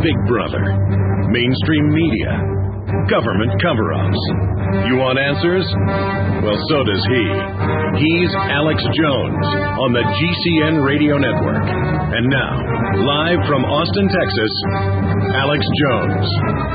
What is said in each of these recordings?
Big Brother, mainstream media, government cover-ups. You want answers? Well, so does he. He's Alex Jones on the GCN Radio Network. And now, live from Austin, Texas, Alex Jones.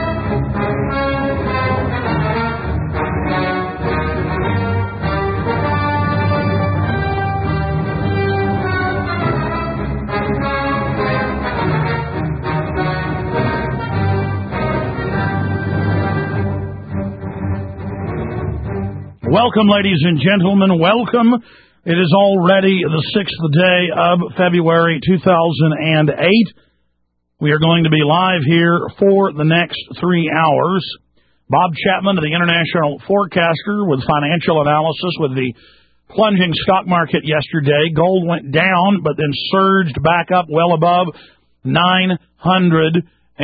Welcome, ladies and gentlemen. Welcome. It is already the 6th day of February 2008. We are going to be live here for the next 3 hours. Bob Chapman of the International Forecaster with financial analysis with the plunging stock market yesterday. Gold went down, but then surged back up well above $910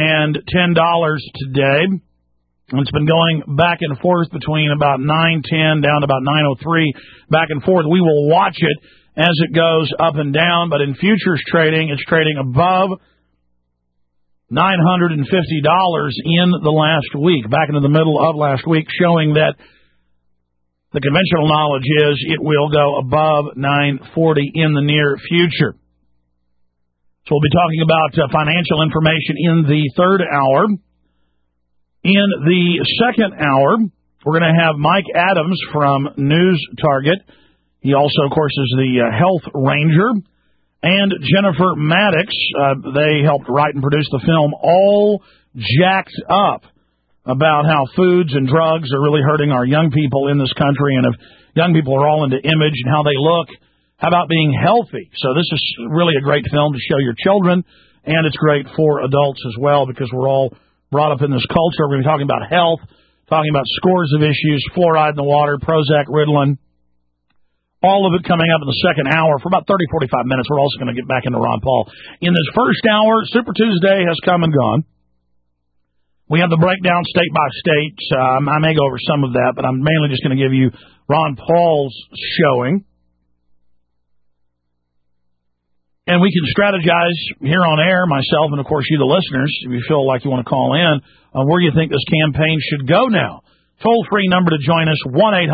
today. It's been going back and forth between about 910 down to about 903, back and forth. We will watch it as it goes up and down, but in futures trading, it's trading above $950 in the last week, back into the middle of last week, showing that the conventional knowledge is it will go above 940 in the near future. So we'll be talking about financial information in the third hour. In the second hour, we're going to have Mike Adams from News Target. He also, of course, is the Health Ranger. And Jennifer Maddox, they helped write and produce the film All Jacked Up, about how foods and drugs are really hurting our young people in this country. And if young people are all into image and how they look, how about being healthy? So this is really a great film to show your children, and it's great for adults as well because we're all brought up in this culture. We're going to be talking about health, talking about scores of issues, fluoride in the water, Prozac, Ritalin, all of it coming up in the second hour for about 30, 45 minutes. We're also going to get back into Ron Paul. In this first hour, Super Tuesday has come and gone. We have the breakdown state by state. I may go over some of that, but I'm mainly just going to give you Ron Paul's showing. And we can strategize here on air, myself and, of course, you, the listeners, if you feel like you want to call in, where you think this campaign should go now. Toll-free number to join us,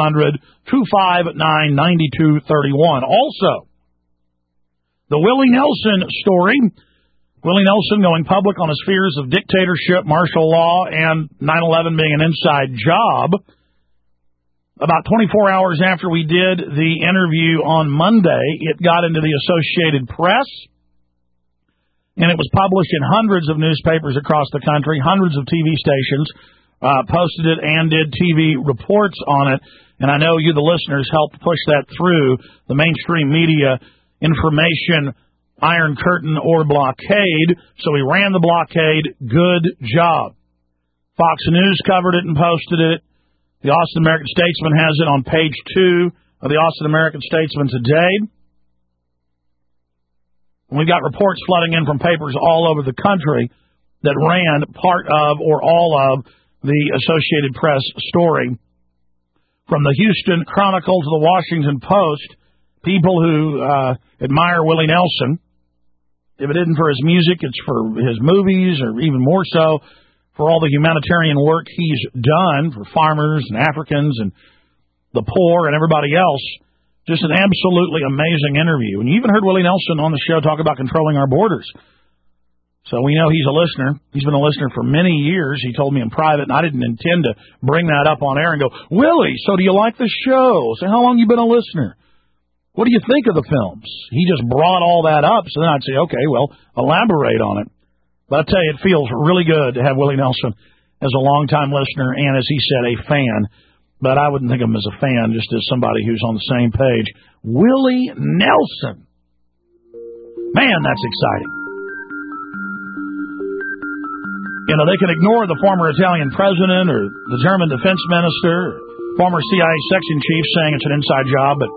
1-800-259-9231. Also, the Willie Nelson story. Willie Nelson going public on his fears of dictatorship, martial law, and 9/11 being an inside job. About 24 hours after we did the interview on Monday, it got into the Associated Press, and it was published in hundreds of newspapers across the country. Hundreds of TV stations posted it and did TV reports on it, and I know you, the listeners, helped push that through the mainstream media information iron curtain or blockade, so we ran the blockade. Good job. Fox News covered it and posted it. The Austin American Statesman has it on page 2 of the Austin American Statesman today. And we've got reports flooding in from papers all over the country that ran part of or all of the Associated Press story. From the Houston Chronicle to the Washington Post, people who admire Willie Nelson. If it isn't for his music, it's for his movies, or even more so, for all the humanitarian work he's done for farmers and Africans and the poor and everybody else. Just an absolutely amazing interview. And you even heard Willie Nelson on the show talk about controlling our borders. So we know he's a listener. He's been a listener for many years. He told me in private, and I didn't intend to bring that up on air and go, Willie, so do you like the show? So how long you been a listener? What do you think of the films? He just brought all that up. So then I'd say, okay, well, elaborate on it. But I tell you, it feels really good to have Willie Nelson as a longtime listener and, as he said, a fan. But I wouldn't think of him as a fan, just as somebody who's on the same page. Willie Nelson. Man, that's exciting. You know, they can ignore the former Italian president or the German defense minister, or former CIA section chief saying it's an inside job, but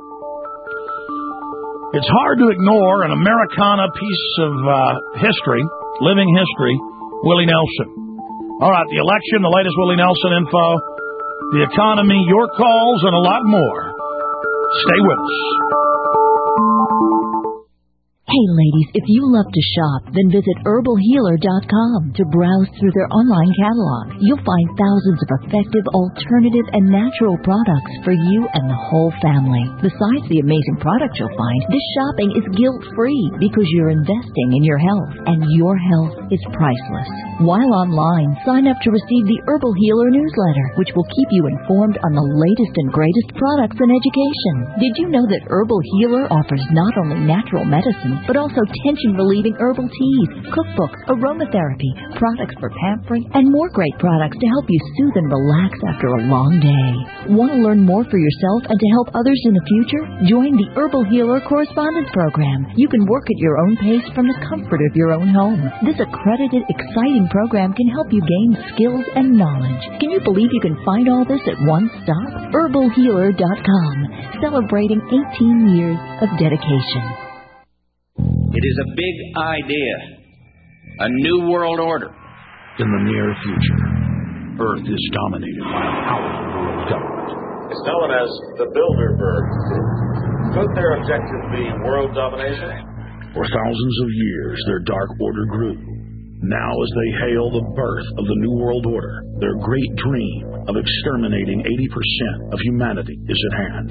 it's hard to ignore an Americana piece of history. Living history, Willie Nelson. All right, the election, the latest Willie Nelson info, the economy, your calls, and a lot more. Stay with us. Hey ladies, if you love to shop, then visit HerbalHealer.com to browse through their online catalog. You'll find thousands of effective, alternative, and natural products for you and the whole family. Besides the amazing products you'll find, this shopping is guilt-free because you're investing in your health, and your health is priceless. While online, sign up to receive the Herbal Healer newsletter, which will keep you informed on the latest and greatest products and education. Did you know that Herbal Healer offers not only natural medicine, but also tension-relieving herbal teas, cookbooks, aromatherapy, products for pampering, and more great products to help you soothe and relax after a long day. Want to learn more for yourself and to help others in the future? Join the Herbal Healer Correspondence Program. You can work at your own pace from the comfort of your own home. This accredited, exciting program can help you gain skills and knowledge. Can you believe you can find all this at one stop? HerbalHealer.com, celebrating 18 years of dedication. It is a big idea, a new world order. In the near future, Earth is dominated by a powerful world government. It's known as the Bilderberg Group. Could their objective be world domination? For thousands of years, their dark order grew. Now, as they hail the birth of the New World Order, their great dream of exterminating 80% of humanity is at hand.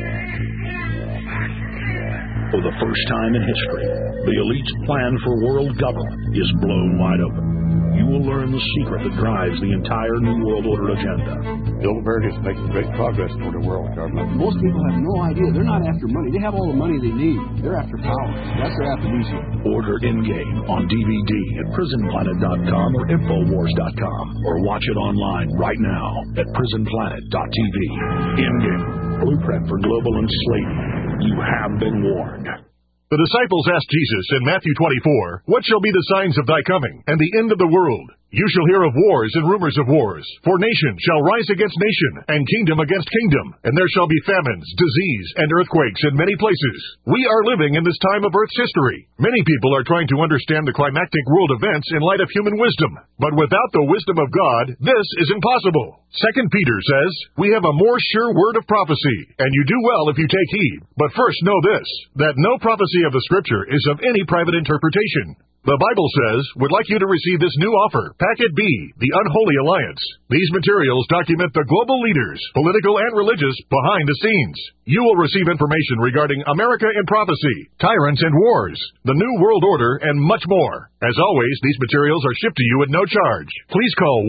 For the first time in history, the elite's plan for world government is blown wide open. You will learn the secret that drives the entire New World Order agenda. Bilderberg is making great progress toward a world government. Most people have no idea. They're not after money. They have all the money they need. They're after power. That's their amnesia. Order Endgame on DVD at PrisonPlanet.com or Infowars.com, or watch it online right now at PrisonPlanet.tv. Endgame, blueprint for global enslavement. You have been warned. The disciples asked Jesus in Matthew 24, "What shall be the signs of thy coming and the end of the world? You shall hear of wars and rumors of wars. For nation shall rise against nation, and kingdom against kingdom, and there shall be famines, disease, and earthquakes in many places." We are living in this time of Earth's history. Many people are trying to understand the climactic world events in light of human wisdom. But without the wisdom of God, this is impossible. 2 Peter says, "We have a more sure word of prophecy, and you do well if you take heed. But first know this, that no prophecy of the Scripture is of any private interpretation." The Bible says, "Would like you to receive this new offer, Packet B, the Unholy Alliance." These materials document the global leaders, political and religious, behind the scenes. You will receive information regarding America in prophecy, tyrants and wars, the New World Order, and much more. As always, these materials are shipped to you at no charge. Please call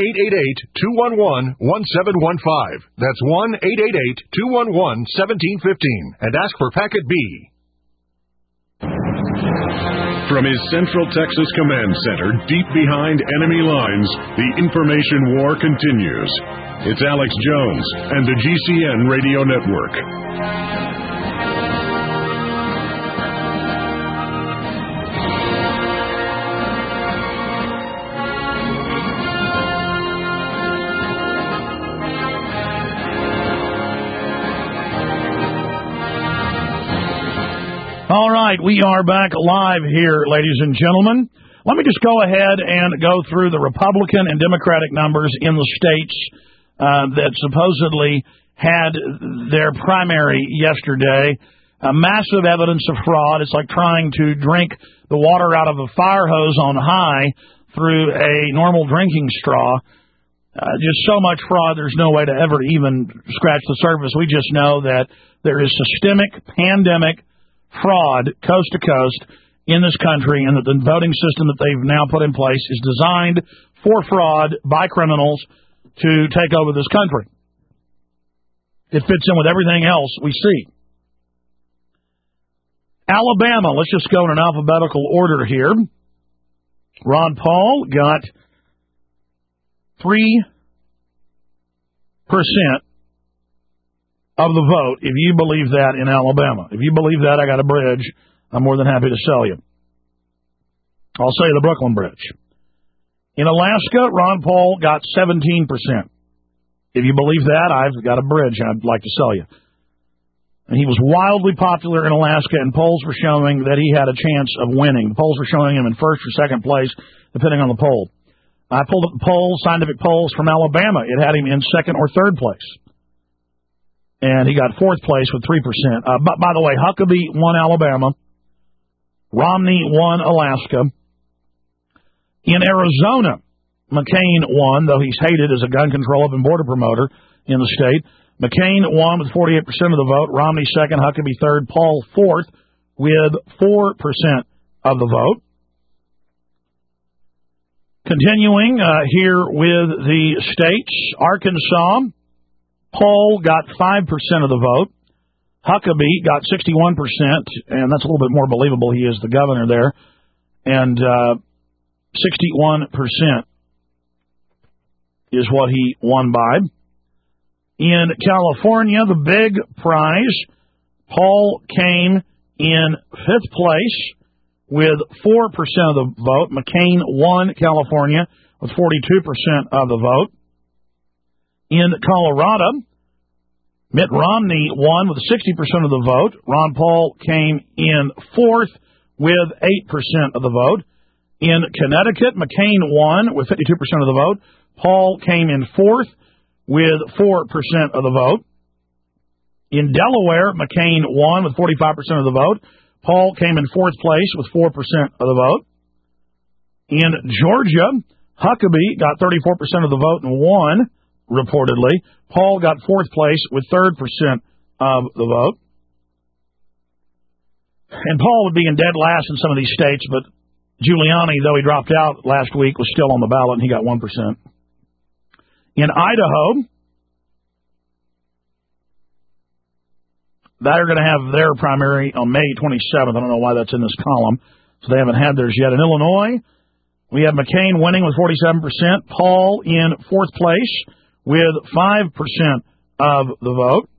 1-888-211-1715. That's 1-888-211-1715, and ask for Packet B. From his Central Texas Command Center, deep behind enemy lines, the information war continues. It's Alex Jones and the GCN Radio Network. All right, we are back live here, ladies and gentlemen. Let me just go ahead and go through the Republican and Democratic numbers in the states that supposedly had their primary yesterday. Massive evidence of fraud. It's like trying to drink the water out of a fire hose on high through a normal drinking straw. Just so much fraud, there's no way to ever even scratch the surface. We just know that there is systemic, pandemic fraud coast to coast in this country, and that the voting system that they've now put in place is designed for fraud by criminals to take over this country. It fits in with everything else we see. Alabama, let's just go in an alphabetical order here. Ron Paul got 3% of the vote, if you believe that, in Alabama. If you believe that, I got a bridge I'm more than happy to sell you. I'll sell you the Brooklyn Bridge. In Alaska, Ron Paul got 17%. If you believe that, I've got a bridge I'd like to sell you. And he was wildly popular in Alaska, and polls were showing that he had a chance of winning. The polls were showing him in first or second place, depending on the poll. I pulled up the polls, scientific polls from Alabama. It had him in second or third place. And he got fourth place with 3%. By the way, Huckabee won Alabama. Romney won Alaska. In Arizona, McCain won, though he's hated as a gun control and border promoter in the state. McCain won with 48% of the vote. Romney second, Huckabee third, Paul fourth with 4% of the vote. Continuing here with the states, Arkansas, Paul got 5% of the vote. Huckabee got 61%, and that's a little bit more believable. He is the governor there. And 61% is what he won by. In California, the big prize, Paul came in 5th place with 4% of the vote. McCain won California with 42% of the vote. In Colorado, Mitt Romney won with 60% of the vote. Ron Paul came in 4th with 8% of the vote. In Connecticut, McCain won with 52% of the vote. Paul came in 4th with 4% of the vote. In Delaware, McCain won with 45% of the vote. Paul came in 4th place with 4% of the vote. In Georgia, Huckabee got 34% of the vote and won, reportedly. Paul got 4th place with 3% of the vote. And Paul would be in dead last in some of these states, but Giuliani, though he dropped out last week, was still on the ballot, and he got 1%. In Idaho, they're going to have their primary on May 27th. I don't know why that's in this column, so they haven't had theirs yet. In Illinois, we have McCain winning with 47%, Paul in 4th place with 5% of the vote.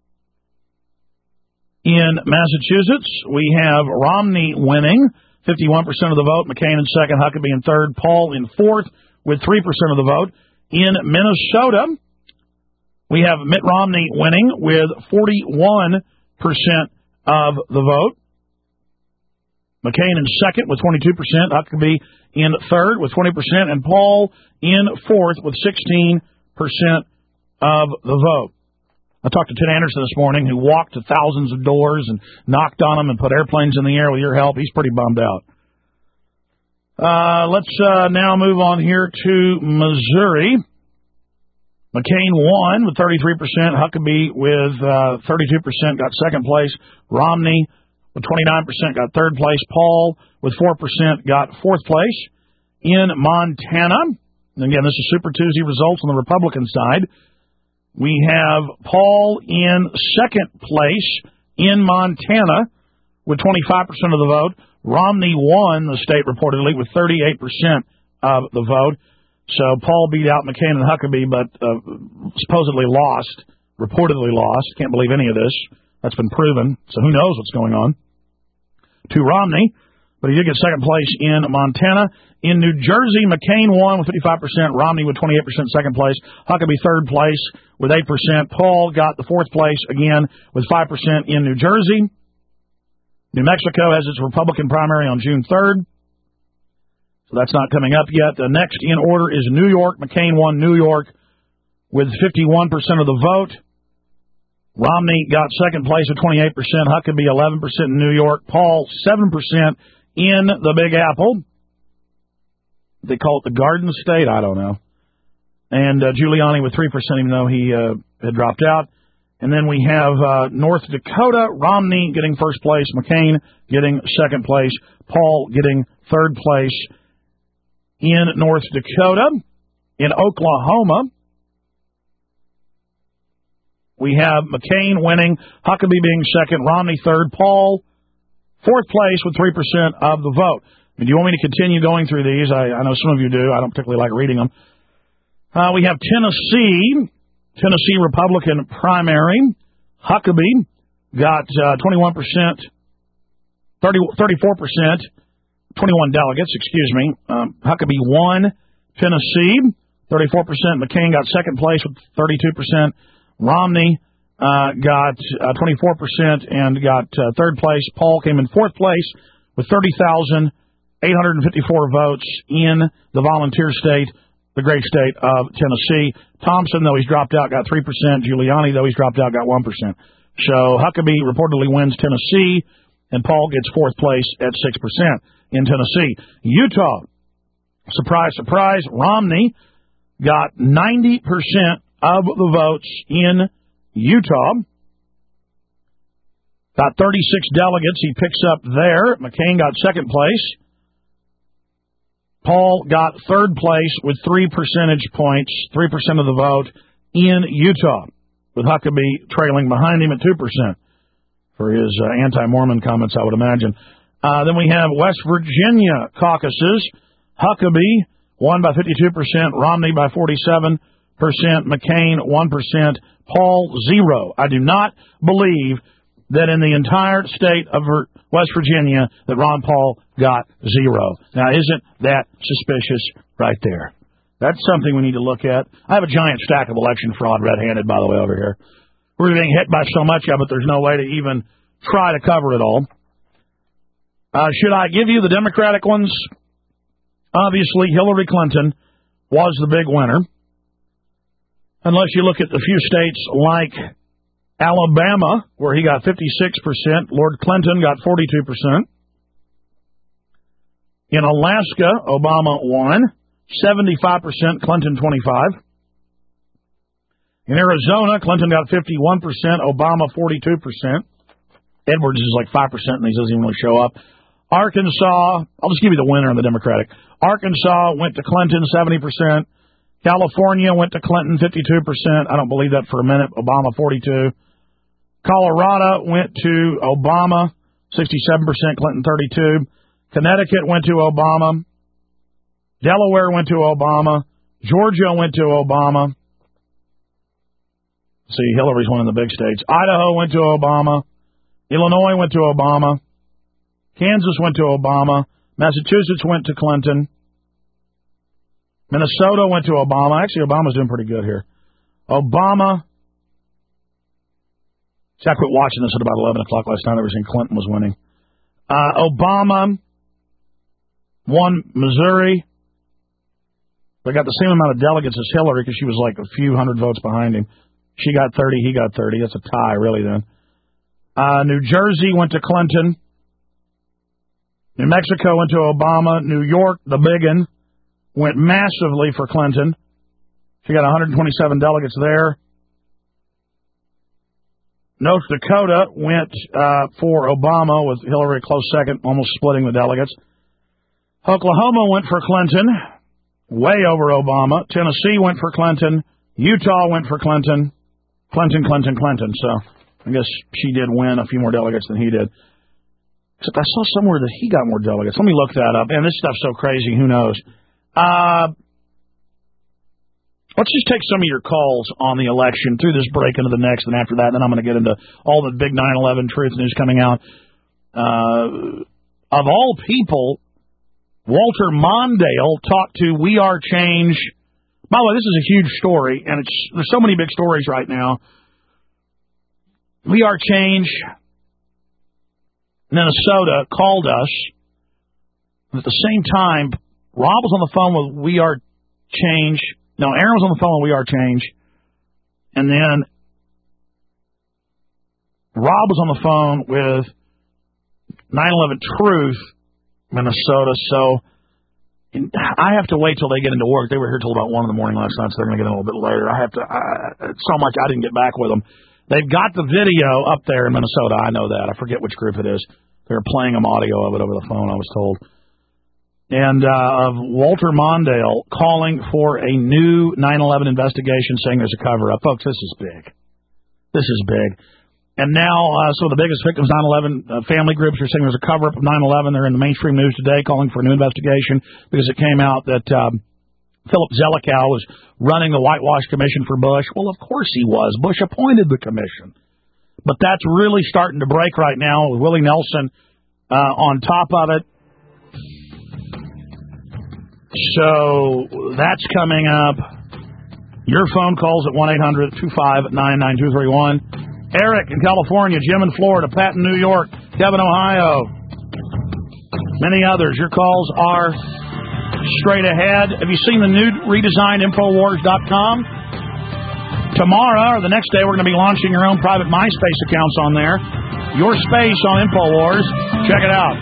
In Massachusetts, we have Romney winning, 51% of the vote, McCain in 2nd, Huckabee in 3rd, Paul in 4th with 3% of the vote. In Minnesota, we have Mitt Romney winning with 41% of the vote. McCain in 2nd with 22%, Huckabee in 3rd with 20%, and Paul in 4th with 16% of the vote. I talked to Ted Anderson this morning, who walked to thousands of doors and knocked on them and put airplanes in the air with your help. He's pretty bummed out. Let's now move on here to Missouri. McCain won with 33%. Huckabee with 32% got 2nd place. Romney with 29% got 3rd place. Paul with 4% got 4th place. In Montana, and again, this is Super Tuesday results on the Republican side, we have Paul in 2nd place in Montana with 25% of the vote. Romney won the state reportedly with 38% of the vote. So Paul beat out McCain and Huckabee, but supposedly lost, reportedly lost. Can't believe any of this. That's been proven. So who knows what's going on. To Romney, but he did get 2nd place in Montana. In New Jersey, McCain won with 55%. Romney with 28%, 2nd place. Huckabee 3rd place with 8%. Paul got the 4th place again with 5% in New Jersey. New Mexico has its Republican primary on June 3rd. So that's not coming up yet. Next in order is New York. McCain won New York with 51% of the vote. Romney got 2nd place with 28%. Huckabee 11% in New York. Paul 7% in the Big Apple. They call it the Garden State. I don't know. And Giuliani with 3%, even though he had dropped out. And then we have North Dakota, Romney getting 1st place, McCain getting 2nd place, Paul getting 3rd place. In North Dakota, in Oklahoma, we have McCain winning, Huckabee being 2nd, Romney 3rd, Paul 4th place with 3% of the vote. Do you want me to continue going through these? I know some of you do. I don't particularly like reading them. We have Tennessee Republican primary. Huckabee got 21%, 34%, 21 delegates, excuse me. Huckabee won Tennessee, 34%. McCain got 2nd place with 32%. Romney got 24% and got 3rd place. Paul came in 4th place with 30,854 votes in the volunteer state, the great state of Tennessee. Thompson, though he's dropped out, got 3%. Giuliani, though he's dropped out, got 1%. So Huckabee reportedly wins Tennessee. and Paul gets fourth place at 6% in Tennessee. Utah, surprise, surprise, Romney got 90% of the votes in Utah. Got 36 delegates he picks up there. McCain got second place. Paul got third place with 3 percentage points, 3% of the vote in Utah, with Huckabee trailing behind him at 2% for his anti-Mormon comments, I would imagine. Then we have West Virginia caucuses. Huckabee won by 52%, Romney by 47%, McCain 1%, Paul 0. I do not believe that in the entire state of West Virginia that Ron Paul got 0. Now, isn't that suspicious right there? That's something we need to look at. I have a giant stack of election fraud red-handed, by the way, over here. We're being hit by so much of it, there's no way to even try to cover it all. Should I give you the Democratic ones? Obviously, Hillary Clinton was the big winner. Unless you look at the few states like Alabama, where he got 56%. Lord Clinton got 42%. In Alaska, Obama won. 75%, Clinton 25%. In Arizona, Clinton got 51%, Obama 42%. Edwards is like 5%, and he doesn't even really show up. Arkansas, I'll just give you the winner in the Democratic. Arkansas went to Clinton, 70%. California went to Clinton, 52%. I don't believe that for a minute. Obama, 42%. Colorado went to Obama, 67%, Clinton 32%. Connecticut went to Obama. Delaware went to Obama. Georgia went to Obama. See, Hillary's one of the big states. Idaho went to Obama. Illinois went to Obama. Kansas went to Obama. Massachusetts went to Clinton. Minnesota went to Obama. Actually, Obama's doing pretty good here. Obama. See, I quit watching this at about 11 o'clock last night. I was saying Clinton was winning. Obama won Missouri. They got the same amount of delegates as Hillary because she was like a few hundred votes behind him. She got 30, he got 30. That's a tie, really, then. New Jersey went to Clinton. New Mexico went to Obama. New York, the biggin, went massively for Clinton. She got 127 delegates there. North Dakota went for Obama, with Hillary a close second, almost splitting the delegates. Oklahoma went for Clinton, way over Obama. Tennessee went for Clinton. Utah went for Clinton. Clinton. So I guess she did win a few more delegates than he did. Except I saw somewhere that he got more delegates. Let me look that up. Man, this stuff's so crazy. Who knows? Let's just take some of your calls on the election through this break into the next, and after that, then I'm going to get into all the big 9/11 truth news coming out. Of all people, Walter Mondale talked to We Are Change. By the way, this is a huge story, and there's so many big stories right now. We Are Change, Minnesota, called us. At the same time, Rob was on the phone with We Are Change. No, Aaron was on the phone with We Are Change. And then Rob was on the phone with 9/11 Truth, Minnesota. So I have to wait till they get into work. They were here till about 1 in the morning last night, so they're going to get in a little bit later. So much I didn't get back with them. They've got the video up there in Minnesota. I know that. I forget which group it is. They're playing them audio of it over the phone, I was told. And of Walter Mondale calling for a new 9/11 investigation, saying there's a cover-up. Folks, this is big. This is big. And now, some of the biggest victims, 9/11 family groups, are saying there's a cover-up of 9/11. They're in the mainstream news today calling for a new investigation because it came out that Philip Zelikow was running the Whitewash Commission for Bush. Well, of course he was. Bush appointed the commission. But that's really starting to break right now with Willie Nelson on top of it. So that's coming up. Your phone calls at 1-800-259-9231. Eric in California, Jim in Florida, Pat in New York, Kevin, Ohio, many others. Your calls are straight ahead. Have you seen the new redesigned Infowars.com? Tomorrow or the next day, we're going to be launching your own private MySpace accounts on there. Your space on InfoWars. Check it out.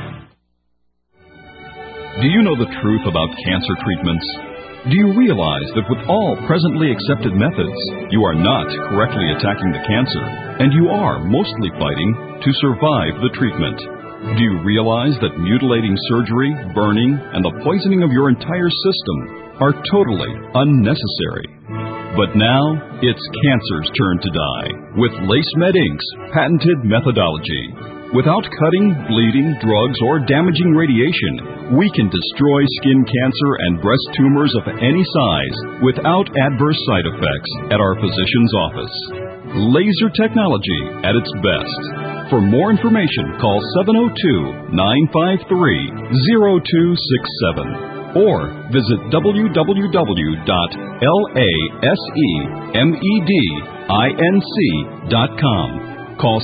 Do you know the truth about cancer treatments? Do you realize that with all presently accepted methods, you are not correctly attacking the cancer, and you are mostly fighting to survive the treatment? Do you realize that mutilating surgery, burning, and the poisoning of your entire system are totally unnecessary? But now, it's cancer's turn to die with LaceMed Inc.'s patented methodology. Without cutting, bleeding, drugs, or damaging radiation, we can destroy skin cancer and breast tumors of any size without adverse side effects at our physician's office. Laser technology at its best. For more information, call 702-953-0267 or visit www.lasemedinc.com. Call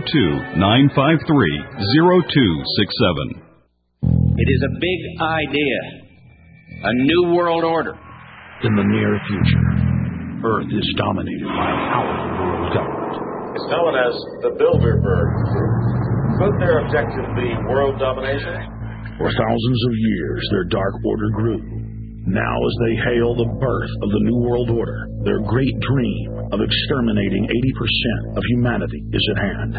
702-953-0267. It is a big idea, a new world order. In the near future, Earth is dominated by a powerful world government. It's known as the Bilderberg Group. Could their objective be world domination? For thousands of years, their dark order grew. Now, as they hail the birth of the New World Order, their great dream of exterminating 80% of humanity is at hand.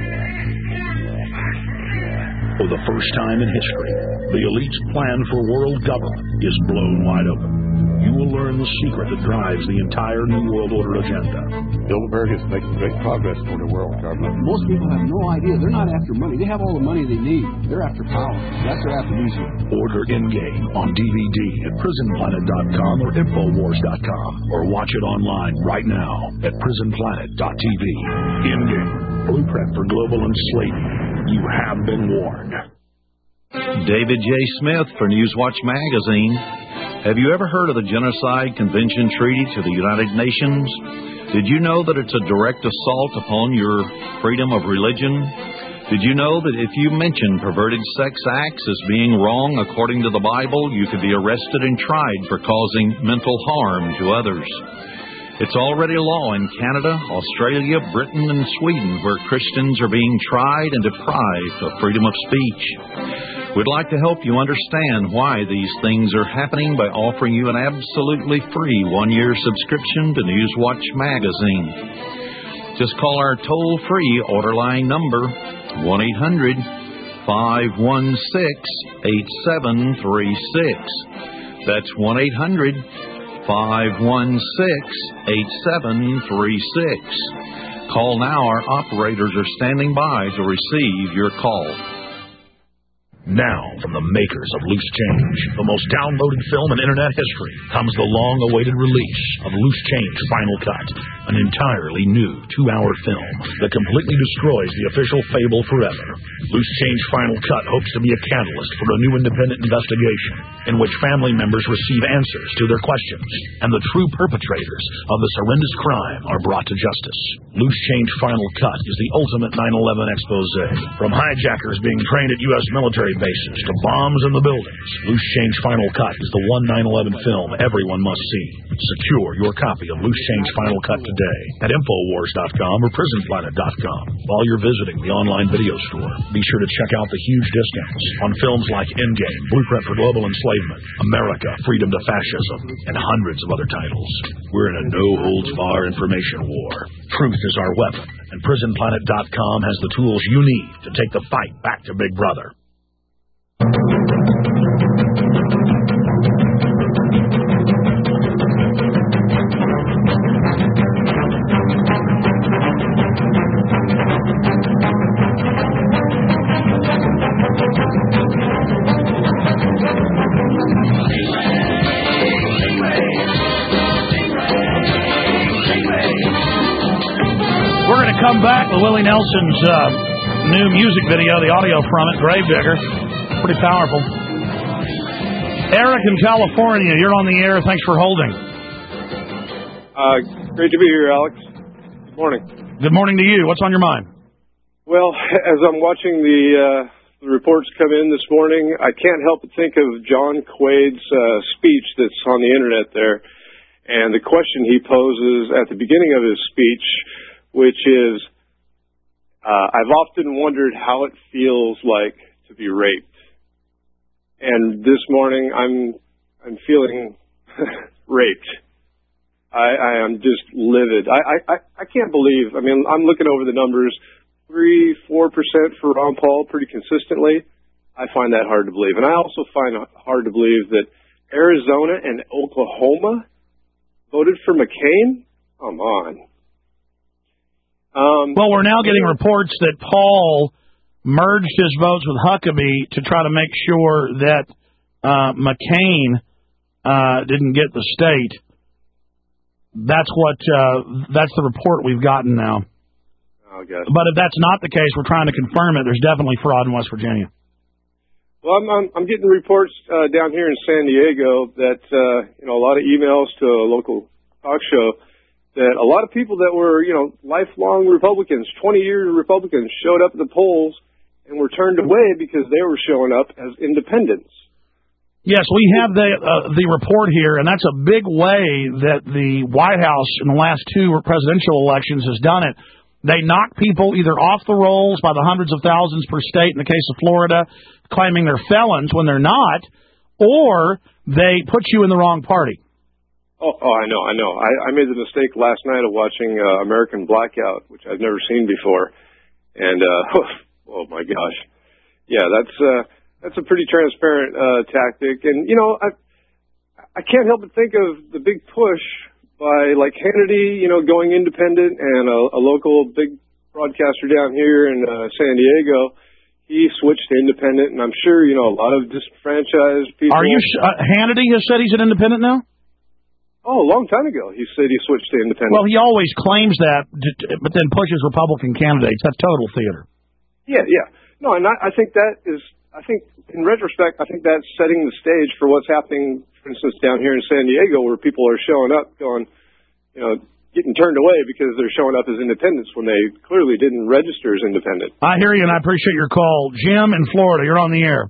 For the first time in history, the elite's plan for world government is blown wide open. You will learn the secret that drives the entire New World Order agenda. Bilderberg is making great progress toward a world government. Most people have no idea. They're not after money. They have all the money they need. They're after power. That's their after-music. Order In-Game on DVD at PrisonPlanet.com or Infowars.com, or watch it online right now at PrisonPlanet.tv. In-Game, blueprint for global enslavement. You have been warned. David J. Smith for Newswatch Magazine. Have you ever heard of the Genocide Convention Treaty to the United Nations? Did you know that it's a direct assault upon your freedom of religion? Did you know that if you mention perverted sex acts as being wrong according to the Bible, you could be arrested and tried for causing mental harm to others? It's already law in Canada, Australia, Britain, and Sweden, where Christians are being tried and deprived of freedom of speech. We'd like to help you understand why these things are happening by offering you an absolutely free one-year subscription to Newswatch Magazine. Just call our toll-free order line number, 1-800-516-8736. That's 1-800-516-8736. Call now. Our operators are standing by to receive your call. Now, from the makers of Loose Change, the most downloaded film in Internet history, comes the long-awaited release of Loose Change Final Cut, an entirely new 2-hour film that completely destroys the official fable forever. Loose Change Final Cut hopes to be a catalyst for a new independent investigation in which family members receive answers to their questions, and the true perpetrators of this horrendous crime are brought to justice. Loose Change Final Cut is the ultimate 9/11 expose. From hijackers being trained at U.S. military bases to bombs in the buildings, Loose Change Final Cut is the one 9/11 film everyone must see. Secure your copy of Loose Change Final Cut today at Infowars.com or PrisonPlanet.com. While you're visiting the online video store, be sure to check out the huge discounts on films like In-Game, Blueprint for Global Enslavement, America, Freedom to Fascism, and hundreds of other titles. We're in a no-holds-barred information war. Truth is our weapon, and PrisonPlanet.com has the tools you need to take the fight back to Big Brother. We're going to come back with Willie Nelson's new music video, the audio from it, Gravedigger. Pretty powerful. Eric in California, you're on the air. Thanks for holding. Great to be here, Alex. Good morning. Good morning to you. What's on your mind? Well, as I'm watching the reports come in this morning, I can't help but think of John Quaid's speech that's on the internet there, and the question he poses at the beginning of his speech, which is, I've often wondered how it feels like to be raped. And this morning, I'm feeling raped. I am just livid. I can't believe. I mean, I'm looking over the numbers, 3-4% for Ron Paul pretty consistently. I find that hard to believe. And I also find it hard to believe that Arizona and Oklahoma voted for McCain? Come on. Well, we're now getting reports that Paul merged his votes with Huckabee to try to make sure that McCain didn't get the state. That's the report we've gotten now. Oh, gosh. But if that's not the case, we're trying to confirm it. There's definitely fraud in West Virginia. Well, I'm getting reports down here in San Diego that a lot of emails to a local talk show that a lot of people that were lifelong Republicans, 20-year Republicans, showed up at the polls and were turned away because they were showing up as independents. Yes, we have the report here, and that's a big way that the White House in the last 2 presidential elections has done it. They knock people either off the rolls by the hundreds of thousands per state, in the case of Florida, claiming they're felons when they're not, or they put you in the wrong party. Oh, I know. I made the mistake last night of watching American Blackout, which I've never seen before, and oh my gosh, yeah, that's a pretty transparent tactic. And I can't help but think of the big push by like Hannity, going independent, and a local big broadcaster down here in San Diego. He switched to independent, and I'm sure a lot of disenfranchised people. Are you Hannity has said he's an independent now? Oh, a long time ago, he said he switched to independent. Well, he always claims that, but then pushes Republican candidates. That's total theater. Yeah. No, and I think that is. I think, in retrospect, I think that's setting the stage for what's happening, for instance, down here in San Diego, where people are showing up going, getting turned away because they're showing up as independents when they clearly didn't register as independent. I hear you, and I appreciate your call. Jim in Florida, you're on the air.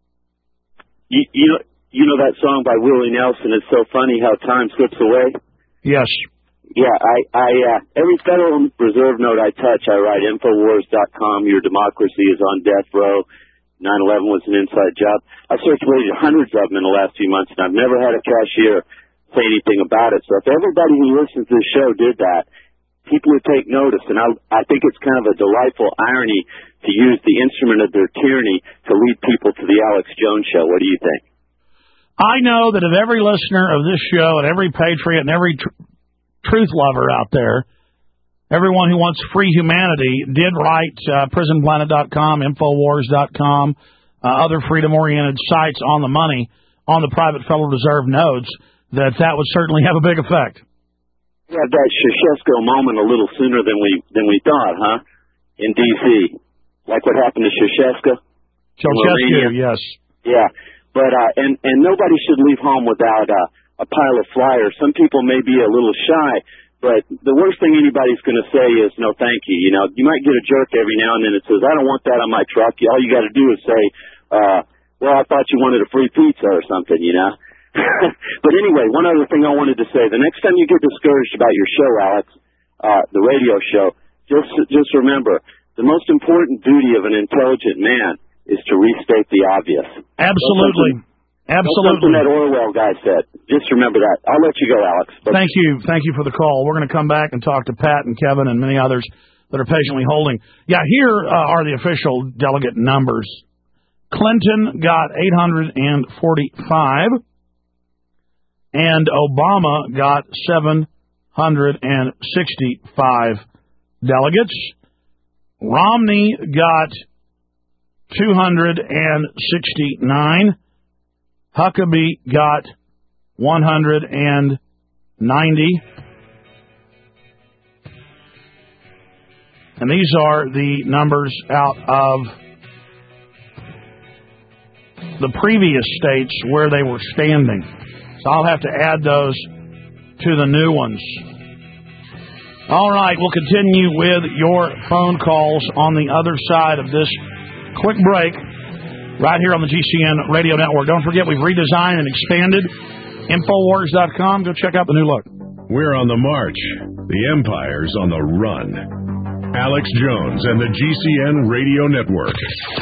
You know that song by Willie Nelson, It's So Funny How Time Slips Away? Yes. Yeah, I every Federal Reserve note I touch, I write Infowars.com, your democracy is on death row. 9/11 was an inside job. I've circulated hundreds of them in the last few months, and I've never had a cashier say anything about it. So if everybody who listens to this show did that, people would take notice. And I think it's kind of a delightful irony to use the instrument of their tyranny to lead people to the Alex Jones Show. What do you think? I know that if every listener of this show and every patriot and every truth lover out there, everyone who wants free humanity, did write prisonplanet.com, Infowars.com, other freedom-oriented sites on the money, on the private Federal Reserve nodes, that would certainly have a big effect. We had that Ceausescu moment a little sooner than we thought, huh? In D.C., like what happened to Ceausescu. Ceausescu, yes. Yeah, but and nobody should leave home without a pile of flyers. Some people may be a little shy. But the worst thing anybody's going to say is no thank you. You might get a jerk every now and then that says, I don't want that on my truck. All you got to do is say, well, I thought you wanted a free pizza or something, But anyway, one other thing I wanted to say. The next time you get discouraged about your show, Alex, the radio show, just remember, the most important duty of an intelligent man is to restate the obvious. Absolutely. Absolutely. Something that Orwell guy said. Just remember that. I'll let you go, Alex. Thank you. Thank you for the call. We're going to come back and talk to Pat and Kevin and many others that are patiently holding. Yeah, here are the official delegate numbers. Clinton got 845, and Obama got 765 delegates. Romney got 269. Huckabee got 190. And these are the numbers out of the previous states where they were standing. So I'll have to add those to the new ones. All right, we'll continue with your phone calls on the other side of this quick break. Right here on the GCN Radio Network. Don't forget, we've redesigned and expanded Infowars.com. Go check out the new look. We're on the march. The empire's on the run. Alex Jones and the GCN Radio Network.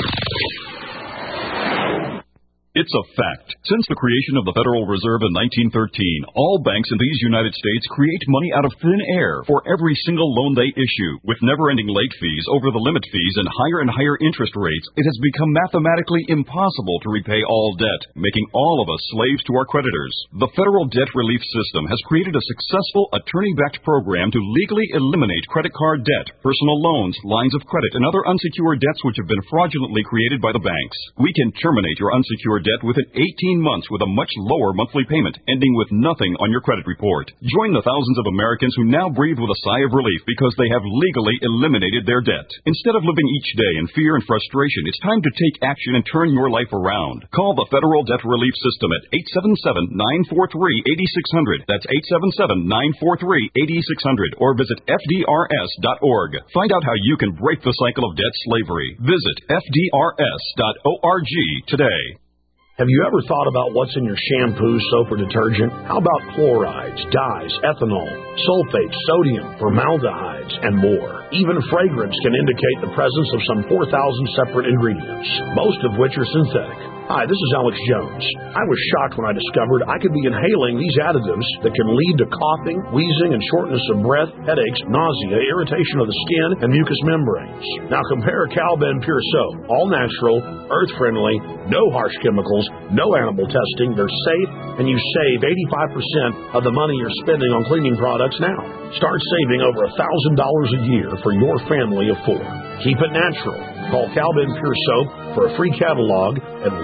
It's a fact. Since the creation of the Federal Reserve in 1913, all banks in these United States create money out of thin air for every single loan they issue. With never-ending late fees, over-the-limit fees, and higher interest rates, it has become mathematically impossible to repay all debt, making all of us slaves to our creditors. The Federal Debt Relief System has created a successful attorney-backed program to legally eliminate credit card debt, personal loans, lines of credit, and other unsecured debts which have been fraudulently created by the banks. We can terminate your unsecured debt within 18 months with a much lower monthly payment, ending with nothing on your credit report. Join the thousands of Americans who now breathe with a sigh of relief because they have legally eliminated their debt. Instead of living each day in fear and frustration, it's time to take action and turn your life around. Call the Federal Debt Relief System at 877-943-8600. That's 877-943-8600. Or visit FDRS.org. Find out how you can break the cycle of debt slavery. Visit FDRS.org today. Have you ever thought about what's in your shampoo, soap, or detergent? How about chlorides, dyes, ethanol, sulfates, sodium, formaldehydes, and more? Even fragrance can indicate the presence of some 4,000 separate ingredients, most of which are synthetic. Hi, this is Alex Jones. I was shocked when I discovered I could be inhaling these additives that can lead to coughing, wheezing, and shortness of breath, headaches, nausea, irritation of the skin, and mucous membranes. Now compare Cal-Ben Pure Soap. All natural, earth-friendly, no harsh chemicals, no animal testing. They're safe, and you save 85% of the money you're spending on cleaning products now. Start saving over $1,000 a year for your family of 4. Keep it natural. Call Cal-Ben Pure Soap for a free catalog at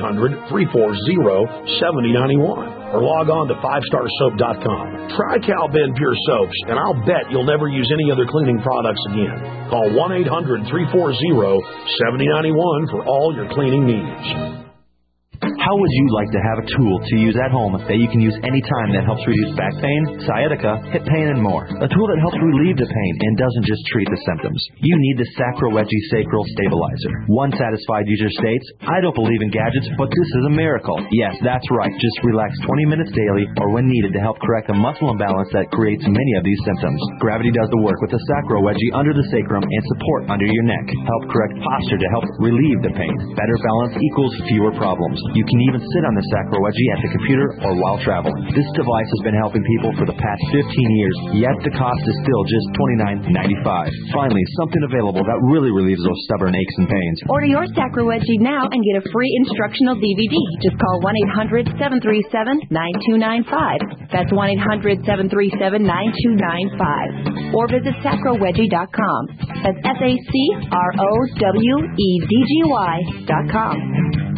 1-800-340-7091 or log on to 5starsoap.com. Try Cal-Ben Pure Soaps, and I'll bet you'll never use any other cleaning products again. Call 1-800-340-7091 for all your cleaning needs. How would you like to have a tool to use at home that you can use anytime that helps reduce back pain, sciatica, hip pain, and more? A tool that helps relieve the pain and doesn't just treat the symptoms. You need the Sacrowegie Sacral Stabilizer. One satisfied user states, I don't believe in gadgets, but this is a miracle. Yes, that's right. Just relax 20 minutes daily or when needed to help correct a muscle imbalance that creates many of these symptoms. Gravity does the work with the Sacrowegie under the sacrum and support under your neck. Help correct posture to help relieve the pain. Better balance equals fewer problems. You can even sit on the Sacrowegie at the computer or while traveling. This device has been helping people for the past 15 years, yet the cost is still just $29.95. Finally, something available that really relieves those stubborn aches and pains. Order your Sacrowegie now and get a free instructional DVD. Just call 1-800-737-9295. That's 1-800-737-9295. Or visit sacrowedgie.com. That's SACROWEDGY.com.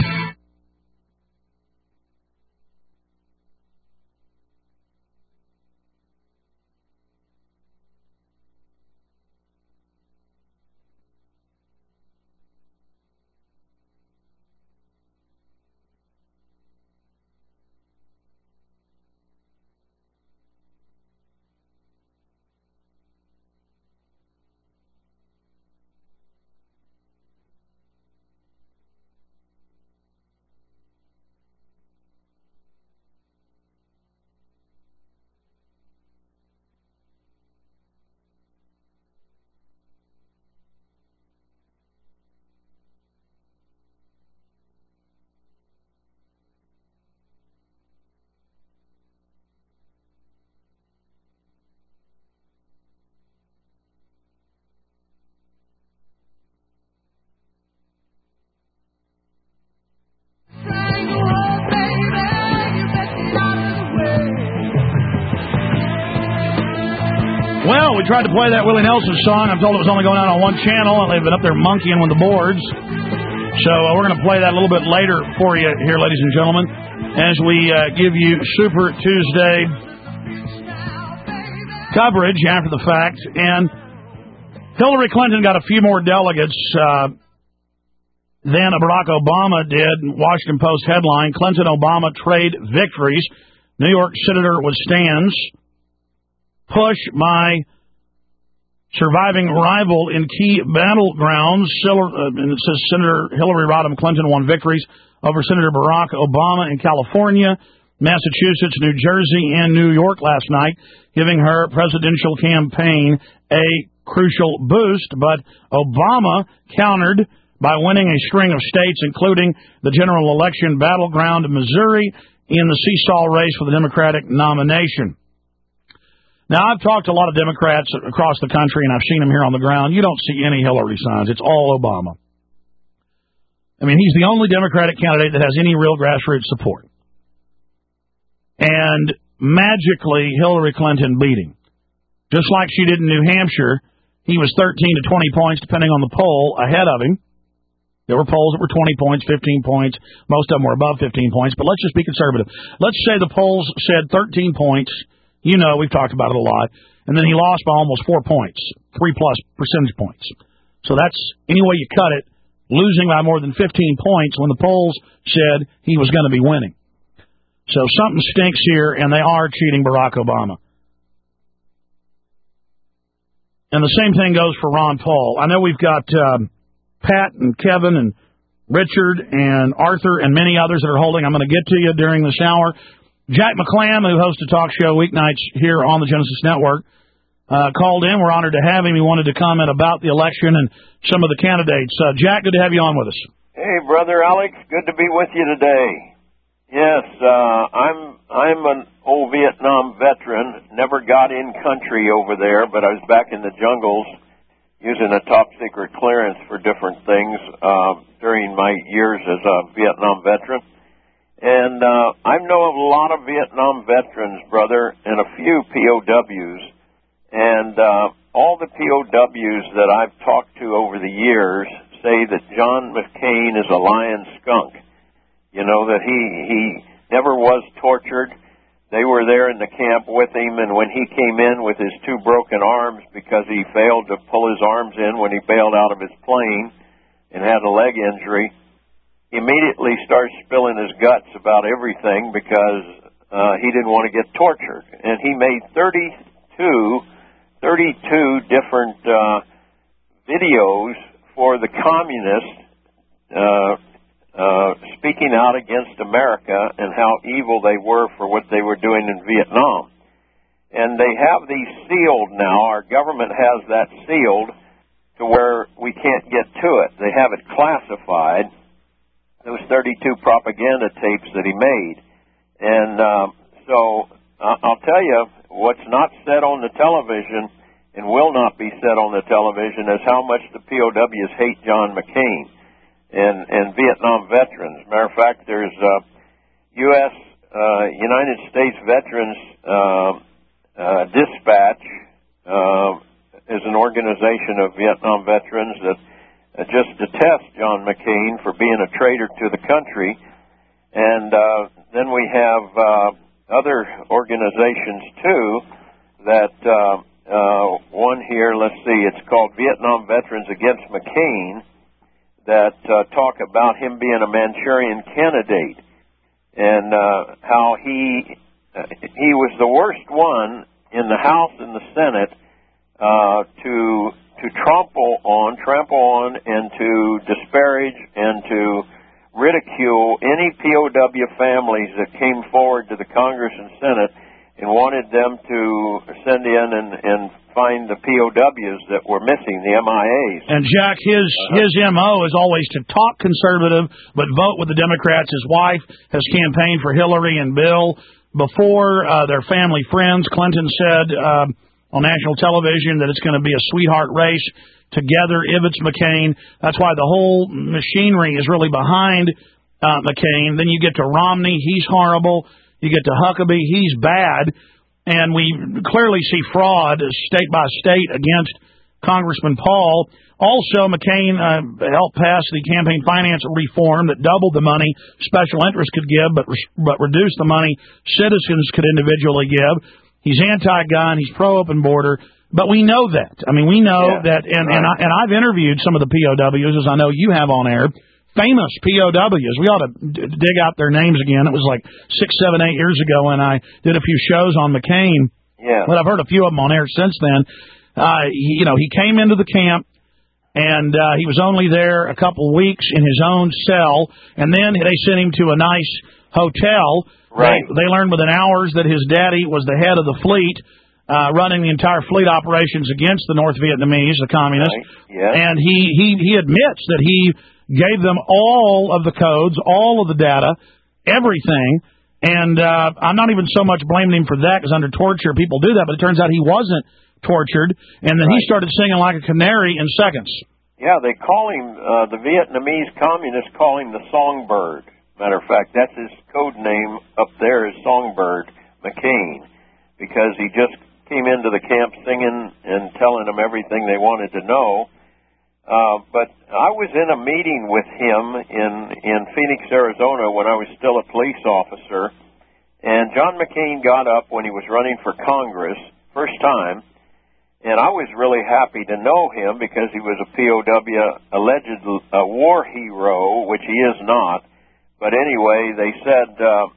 Well, we tried to play that Willie Nelson song. I'm told it was only going out on one channel, and they've been up there monkeying with the boards. So we're going to play that a little bit later for you here, ladies and gentlemen, as we give you Super Tuesday coverage after the fact. And Hillary Clinton got a few more delegates than Barack Obama did. Washington Post headline, Clinton-Obama trade victories. New York Senator withstands push by surviving rival in key battlegrounds. And it says Senator Hillary Rodham Clinton won victories over Senator Barack Obama in California, Massachusetts, New Jersey, and New York last night, giving her presidential campaign a crucial boost, but Obama countered by winning a string of states, including the general election battleground of Missouri in the seesaw race for the Democratic nomination. Now, I've talked to a lot of Democrats across the country, and I've seen them here on the ground. You don't see any Hillary signs. It's all Obama. I mean, he's the only Democratic candidate that has any real grassroots support. And magically, Hillary Clinton beat him. Just like she did in New Hampshire, he was 13 to 20 points, depending on the poll, ahead of him. There were polls that were 20 points, 15 points. Most of them were above 15 points, but let's just be conservative. Let's say the polls said 13 points. You know, we've talked about it a lot. And then he lost by almost 4 points, 3+ percentage points. So that's, any way you cut it, losing by more than 15 points when the polls said he was going to be winning. So something stinks here, and they are cheating Barack Obama. And the same thing goes for Ron Paul. I know we've got Pat and Kevin and Richard and Arthur and many others that are holding. I'm going to get to you during this hour. Jack McClam, who hosts a talk show weeknights here on the Genesis Network, called in. We're honored to have him. He wanted to comment about the election and some of the candidates. Jack, good to have you on with us. Hey, Brother Alex, good to be with you today. Yes, I'm an old Vietnam veteran. Never got in country over there, but I was back in the jungles using a top-secret clearance for different things during my years as a Vietnam veteran. And I know of a lot of Vietnam veterans, brother, and a few POWs. And all the POWs that I've talked to over the years say that John McCain is a lion skunk. You know, that he never was tortured. They were there in the camp with him, and when he came in with his 2 broken arms because he failed to pull his arms in when he bailed out of his plane and had a leg injury, he immediately started spilling his guts about everything because he didn't want to get tortured. And he made 32 different videos for the communists speaking out against America and how evil they were for what they were doing in Vietnam. And they have these sealed now. Our government has that sealed to where we can't get to it. They have it classified. Those 32 propaganda tapes that he made. And so I'll tell you, what's not said on the television and will not be said on the television is how much the POWs hate John McCain and Vietnam veterans. Matter of fact, there's United States Veterans Dispatch is an organization of Vietnam veterans that just detest John McCain for being a traitor to the country. And then we have other organizations, too, that one here, let's see, it's called Vietnam Veterans Against McCain, that talk about him being a Manchurian candidate and how he was the worst one in the House and the Senate to trample on and to disparage and to ridicule any POW families that came forward to the Congress and Senate and wanted them to send in and find the POWs that were missing, the MIAs. And Jack, his MO is always to talk conservative but vote with the Democrats. His wife has campaigned for Hillary and Bill. Before their family friends, Clinton said on national television that it's going to be a sweetheart race together, Ibbets McCain. That's why the whole machinery is really behind McCain. Then you get to Romney, he's horrible. You get to Huckabee, he's bad. And we clearly see fraud state by state against Congressman Paul. Also, McCain helped pass the campaign finance reform that doubled the money special interests could give, but reduced the money citizens could individually give. He's anti-gun. He's pro-open border. But we know that. I mean, we know that, and I've interviewed some of the POWs, as I know you have on air, famous POWs. We ought to dig out their names again. It was like 6, 7, 8 years ago when I did a few shows on McCain. Yeah. But I've heard a few of them on air since then. He came into the camp, and he was only there a couple of weeks in his own cell, and then they sent him to a nice hotel. Right. They learned within hours that his daddy was the head of the fleet, running the entire fleet operations against the North Vietnamese, the communists. Right. Yeah. And he admits that he gave them all of the codes, all of the data, everything. And I'm not even so much blaming him for that, because under torture people do that, but it turns out he wasn't tortured, and then he started singing like a canary in seconds. Yeah, they call him, the Vietnamese communists call him the Songbird. Matter of fact, that's his code name up there is Songbird McCain, because he just came into the camp singing and telling them everything they wanted to know. But I was in a meeting with him in Phoenix, Arizona, when I was still a police officer, and John McCain got up when he was running for Congress, first time, and I was really happy to know him because he was a POW, alleged war hero, which he is not. But anyway, they said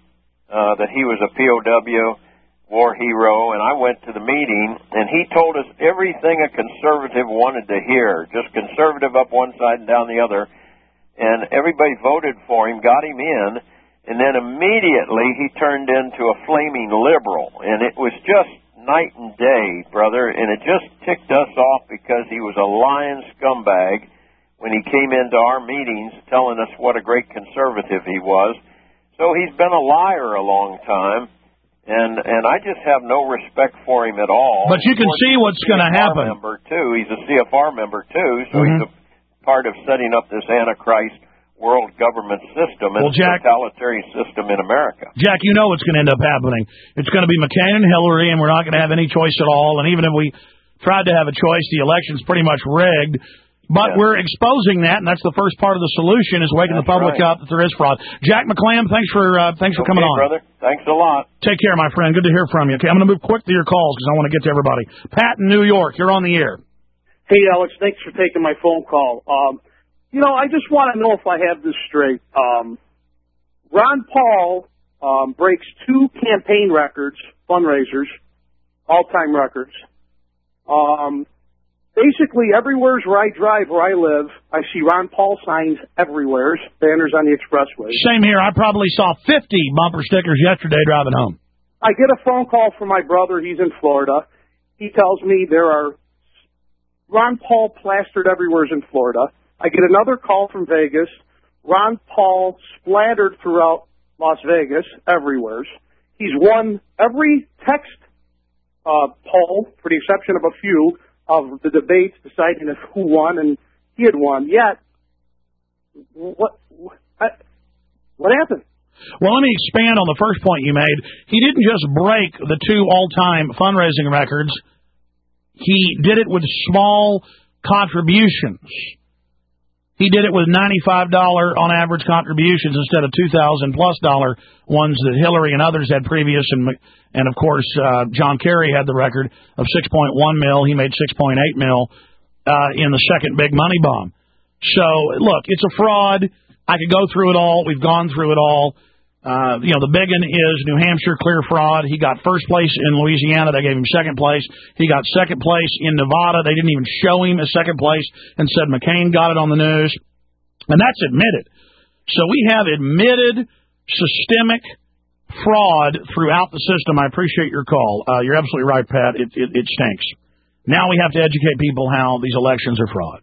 that he was a POW war hero, and I went to the meeting, and he told us everything a conservative wanted to hear, just conservative up one side and down the other, and everybody voted for him, got him in, and then immediately he turned into a flaming liberal, and it was just night and day, brother, and it just ticked us off because he was a lying scumbag when he came into our meetings telling us what a great conservative he was. So he's been a liar a long time. And I just have no respect for him at all. But you can see what's going to happen. He's a CFR member, too, so he's a part of setting up this Antichrist world government system and totalitarian system in America. Jack, you know what's going to end up happening. It's going to be McCain and Hillary, and we're not going to have any choice at all. And even if we tried to have a choice, the election's pretty much rigged. But we're exposing that, and that's the first part of the solution, is waking the public up that there is fraud. Jack McClam, thanks for coming on. Brother. Thanks a lot. Take care, my friend. Good to hear from you. Okay, I'm going to move quick to your calls because I want to get to everybody. Pat in New York, you're on the air. Hey, Alex, thanks for taking my phone call. I just want to know if I have this straight. Ron Paul breaks 2 campaign records, fundraisers, all-time records. Basically, everywheres where I drive, where I live, I see Ron Paul signs everywhere, banners on the expressway. Same here. I probably saw 50 bumper stickers yesterday driving home. I get a phone call from my brother. He's in Florida. He tells me there are Ron Paul plastered everywhere in Florida. I get another call from Vegas. Ron Paul splattered throughout Las Vegas, everywhere. He's won every text poll, for the exception of a few, of the debates deciding who won, and he had won. Yet, what happened? Well, let me expand on the first point you made. He didn't just break the 2 all-time fundraising records. He did it with small contributions. He did it with $95 on average contributions instead of $2,000+ ones that Hillary and others had previous, and of course John Kerry had the record of $6.1 million. He made $6.8 million in the second big money bomb. So look, it's a fraud. I could go through it all. We've gone through it all. The big one is New Hampshire clear fraud. He got first place in Louisiana. They gave him second place. He got second place in Nevada. They didn't even show him as second place and said McCain got it on the news. And that's admitted. So we have admitted systemic fraud throughout the system. I appreciate your call. You're absolutely right, Pat. It stinks. Now we have to educate people how these elections are frauds.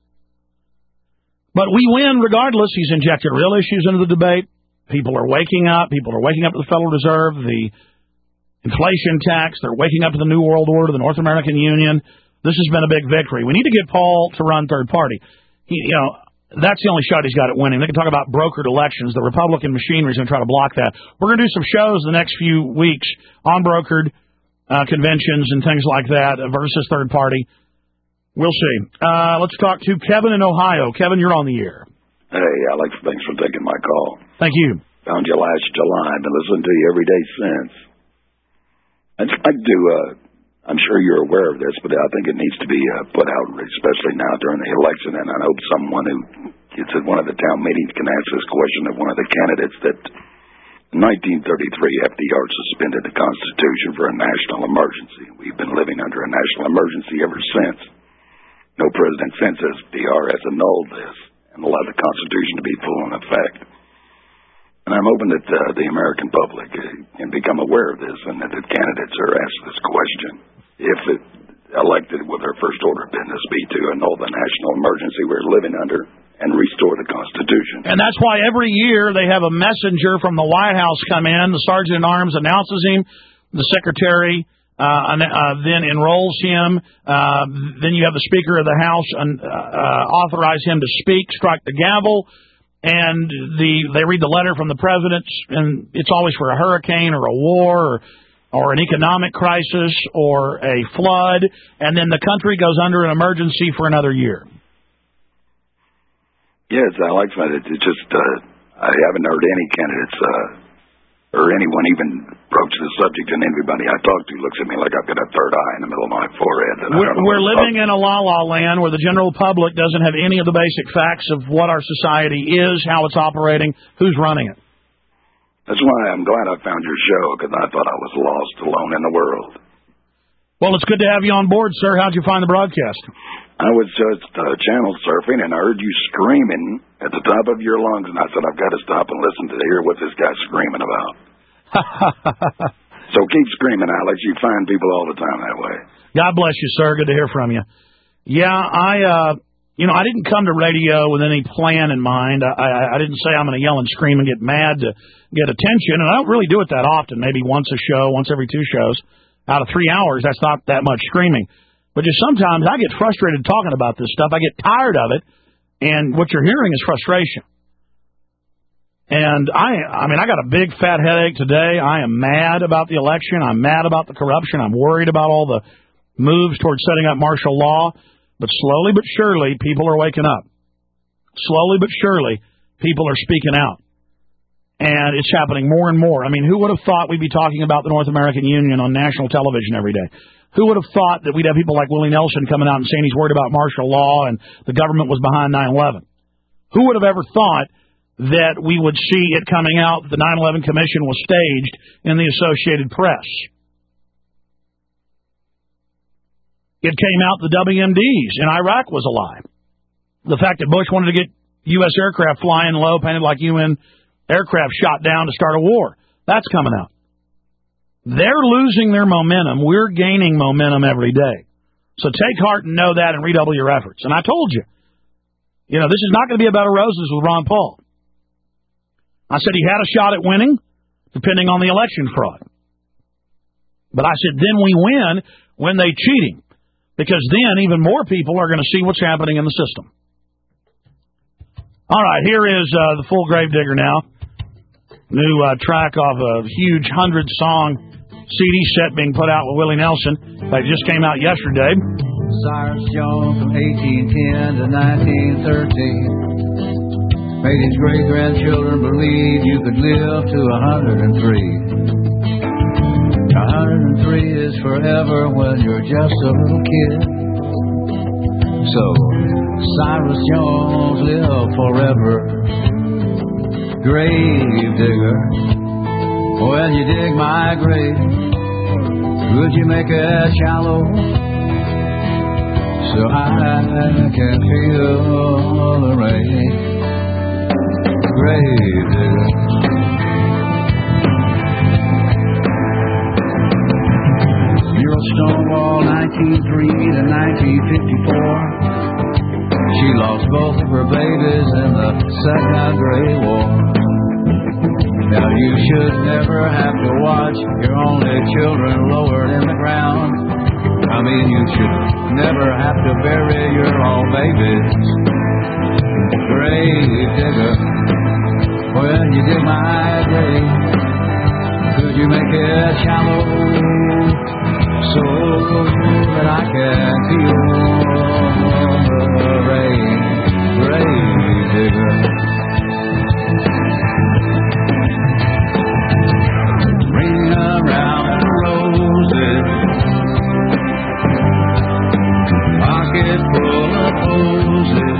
But we win regardless. He's injected real issues into the debate. People are waking up. People are waking up to the Federal Reserve, the inflation tax. They're waking up to the New World Order, the North American Union. This has been a big victory. We need to get Paul to run third party. That's the only shot he's got at winning. They can talk about brokered elections. The Republican machinery is going to try to block that. We're going to do some shows the next few weeks on brokered conventions and things like that versus third party. We'll see. Let's talk to Kevin in Ohio. Kevin, you're on the air. Hey, Alex, thanks for taking my call. Thank you. Found you last July. I've been listening to you every day since. I'd like to, I'm sure you're aware of this, but I think it needs to be put out, especially now during the election, and I hope someone who gets at one of the town meetings can answer this question of one of the candidates that in 1933, FDR suspended the Constitution for a national emergency. We've been living under a national emergency ever since. No president since FDR has annulled this and allowed the Constitution to be full in effect. And I'm hoping that the American public can become aware of this and that the candidates are asked this question. if elected, will their first order of business be to annul the national emergency we're living under and restore the Constitution? And that's why every year they have a messenger from the White House come in. The Sergeant-at-Arms announces him. The Secretary then enrolls him. Then you have the Speaker of the House authorize him to speak, strike the gavel, and they read the letter from the President, and it's always for a hurricane or a war or an economic crisis or a flood, and then the country goes under an emergency for another year. Yes, I like that. It's just I haven't heard any candidates or anyone even broach the subject, and everybody I talk to looks at me like I've got a third eye in the middle of my forehead. We're living in a la-la land where the general public doesn't have any of the basic facts of what our society is, how it's operating, who's running it. That's why I'm glad I found your show, because I thought I was lost alone in the world. Well, it's good to have you on board, sir. How'd you find the broadcast? I was just channel surfing, and I heard you screaming at the top of your lungs, and I said, I've got to stop and listen to hear what this guy's screaming about. So keep screaming, Alex. You find people all the time that way. God bless you, sir. Good to hear from you. Yeah, I didn't come to radio with any plan in mind. I didn't say I'm going to yell and scream and get mad to get attention, and I don't really do it that often, maybe once a show, once every 2 shows. Out of 3 hours, that's not that much screaming. But just sometimes I get frustrated talking about this stuff. I get tired of it, and what you're hearing is frustration. And I got a big fat headache today. I am mad about the election. I'm mad about the corruption. I'm worried about all the moves towards setting up martial law. But slowly but surely, people are waking up. Slowly but surely, people are speaking out. And it's happening more and more. I mean, who would have thought we'd be talking about the North American Union on national television every day? Who would have thought that we'd have people like Willie Nelson coming out and saying he's worried about martial law and the government was behind 9/11? Who would have ever thought that we would see it coming out that the 9/11 Commission was staged in the Associated Press? It came out the WMDs in Iraq was a lie. The fact that Bush wanted to get U.S. aircraft flying low, painted like UN aircraft shot down to start a war, that's coming out. They're losing their momentum. We're gaining momentum every day. So take heart and know that and redouble your efforts. And I told you, this is not going to be a bed of roses with Ron Paul. I said he had a shot at winning, depending on the election fraud. But I said then we win when they cheat him, because then even more people are going to see what's happening in the system. All right, here is the full Gravedigger now. New track off a huge 100-song CD set being put out with Willie Nelson. That just came out yesterday. Cyrus Jones from 1810 to 1913 made his great-grandchildren believe you could live to 103. 103 is forever when you're just a little kid. So, Cyrus Jones live forever. Grave digger, when you dig my grave, could you make it shallow so I can feel the rain? Grave digger. You're Stonewall 1903 to 1954. She lost both of her babies in the Second Great War. Now you should never have to watch your only children lowered in the ground. I mean, you should never have to bury your own babies. Grave digger, when you dig my grave, could you make it shallow so that I can feel the rain? Grave digger. Ring around the roses, pocket full of posies,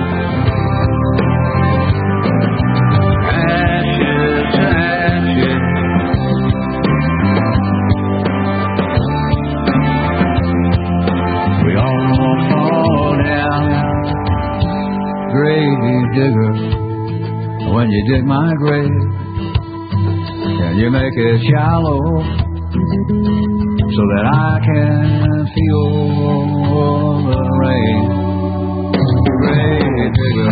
ashes to ashes. We all fall down. Grave digger, when you dig my grave, can you make it shallow so that I can feel the rain. Grave digger.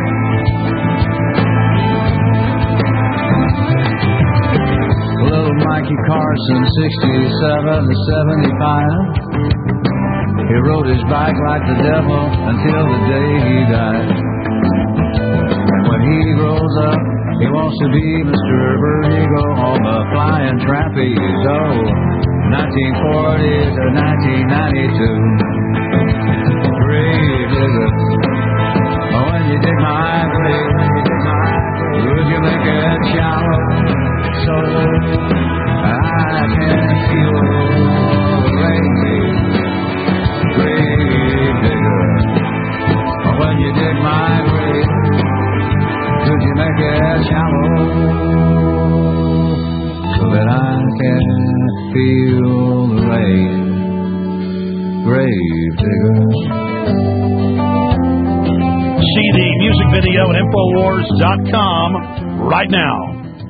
Little Mikey Carson, 67 to 75. He rode his bike like the devil until the day he died. And when he grows up, he wants to be Mr. Bird Eagle on the flying trapeze. Oh, 1940 to 1992. Grave digger. Oh, when you dig my grave, would you make it shallow so I can feel the rain? Grave digger. Oh, when you dig my grave, could you make it shallow so that I can feel the rain? Grave digger. See the music video at Infowars.com right now.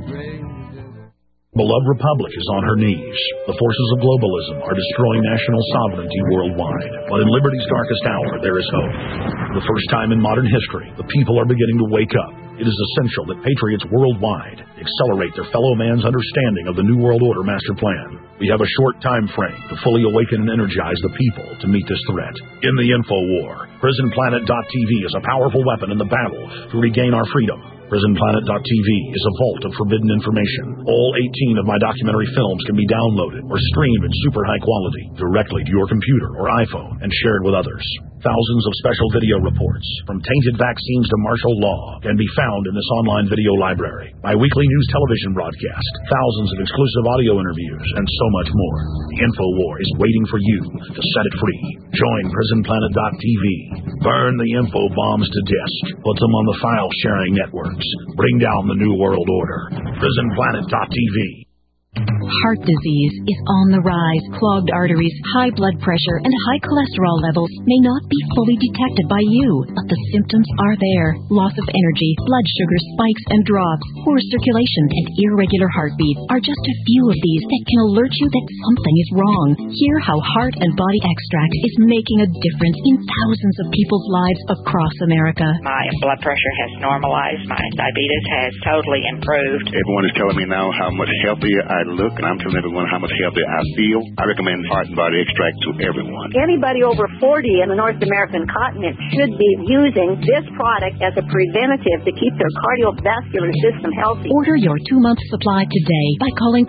Beloved Republic is on her knees. The forces of globalism are destroying national sovereignty worldwide. But in liberty's darkest hour, there is hope. For the first time in modern history, the people are beginning to wake up. It is essential that patriots worldwide accelerate their fellow man's understanding of the New World Order master plan. We have a short time frame to fully awaken and energize the people to meet this threat. In the Info War, PrisonPlanet.tv is a powerful weapon in the battle to regain our freedom. PrisonPlanet.tv is a vault of forbidden information. All 18 of my documentary films can be downloaded or streamed in super high quality directly to your computer or iPhone and shared with others. Thousands of special video reports, from tainted vaccines to martial law, can be found in this online video library. My weekly news television broadcast, thousands of exclusive audio interviews, and so much more. The Info War is waiting for you to set it free. Join PrisonPlanet.tv. Burn the info bombs to disk. Put them on the file-sharing networks. Bring down the New World Order. PrisonPlanet.tv. Heart disease is on the rise. Clogged arteries, high blood pressure, and high cholesterol levels may not be fully detected by you, but the symptoms are there. Loss of energy, blood sugar spikes and drops, poor circulation, and irregular heartbeat are just a few of these that can alert you that something is wrong. Hear how Heart and Body Extract is making a difference in thousands of people's lives across America. My blood pressure has normalized. My diabetes has totally improved. Everyone is telling me now how much healthier I look, and I'm telling everyone how much healthier I feel. I recommend Heart and Body Extract to everyone. Anybody over 40 in the North American continent should be using this product as a preventative to keep their cardiovascular system healthy. Order your 2-month supply today by calling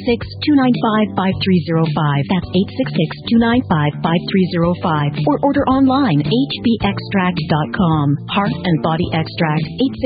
866-295-5305. That's 866-295-5305. Or order online, hbextract.com. Heart and Body Extract,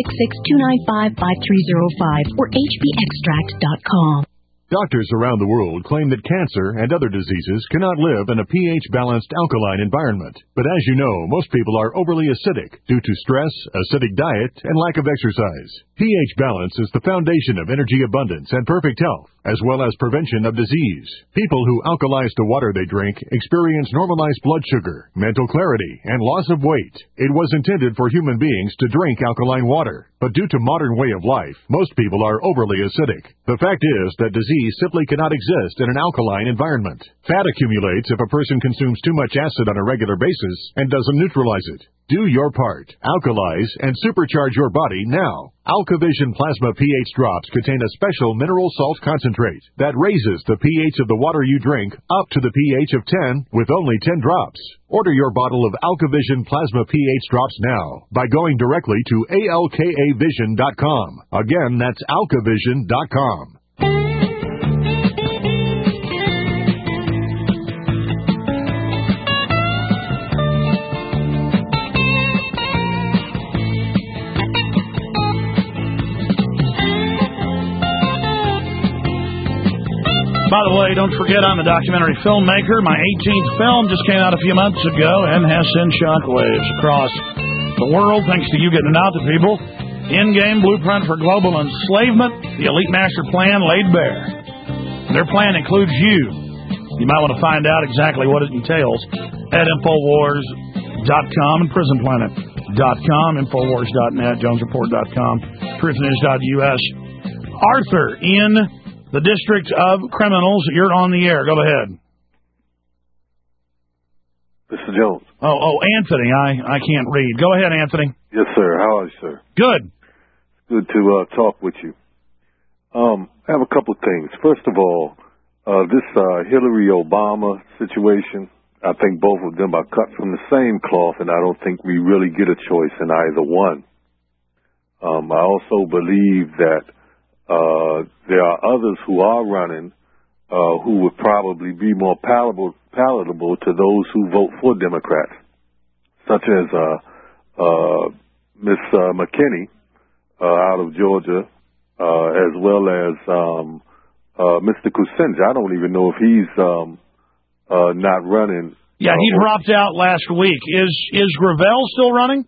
866-295-5305 or hbextract.com. Doctors around the world claim that cancer and other diseases cannot live in a pH-balanced alkaline environment. But as you know, most people are overly acidic due to stress, acidic diet, and lack of exercise. pH balance is the foundation of energy abundance and perfect health, as well as prevention of disease. People who alkalize the water they drink experience normalized blood sugar, mental clarity, and loss of weight. It was intended for human beings to drink alkaline water, but due to modern way of life, most people are overly acidic. The fact is that disease simply cannot exist in an alkaline environment. Fat accumulates if a person consumes too much acid on a regular basis and doesn't neutralize it. Do your part. Alkalize and supercharge your body now. AlkaVision Plasma pH drops contain a special mineral salt concentrate that raises the pH of the water you drink up to the pH of 10 with only 10 drops. Order your bottle of AlkaVision Plasma pH drops now by going directly to alkavision.com. Again, that's alkavision.com. By the way, don't forget I'm a documentary filmmaker. My 18th film just came out a few months ago and has sent shockwaves across the world thanks to you getting it out to people. In-game blueprint for global enslavement, the elite master plan laid bare. Their plan includes you. You might want to find out exactly what it entails at Infowars.com and PrisonPlanet.com, Infowars.net, JonesReport.com, TruthNews.us. Arthur in the District of Criminals, you're on the air. Go ahead. Mr. Jones. Oh, Anthony. I can't read. Go ahead, Anthony. Yes, sir. How are you, sir? Good. Good to talk with you. I have a couple of things. First of all, this Hillary-Obama situation, I think both of them are cut from the same cloth, and I don't think we really get a choice in either one. I also believe that there are others who are running who would probably be more palatable to those who vote for Democrats, such as Miss McKinney out of Georgia, as well as Mr. Kucinich. I don't even know if he's not running. Yeah, he dropped out last week. Is Gravel still running?